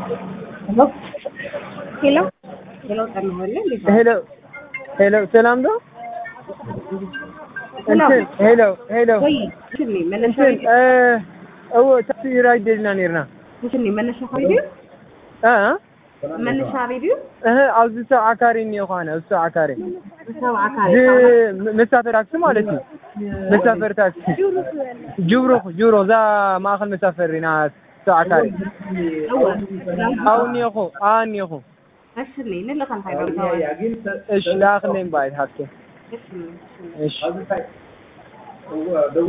Hello. Hello tama wala di ba? Hello, ሰላም ነው? ሄሎ ወይ ሽኒ መነሻ ታክሲ ራይድ ደልና ነርና ሽኒ መነሻ ሬዲዮ መነሻ ሬዲዮ ኣብዚ ሰው አካሪን የሆነ እሱ አካሪ ሰው አካሪ መሳፈር ታክሲ ማለት ነው መሳፈር ታክሲ ጁሮ ዛ ማእከል መሳፈሪና ሰው አካሪ አሁን ይኹ እሺ ንለካን ሃይዶ እሺ ላክነኝ ባይ ሀከ እሺ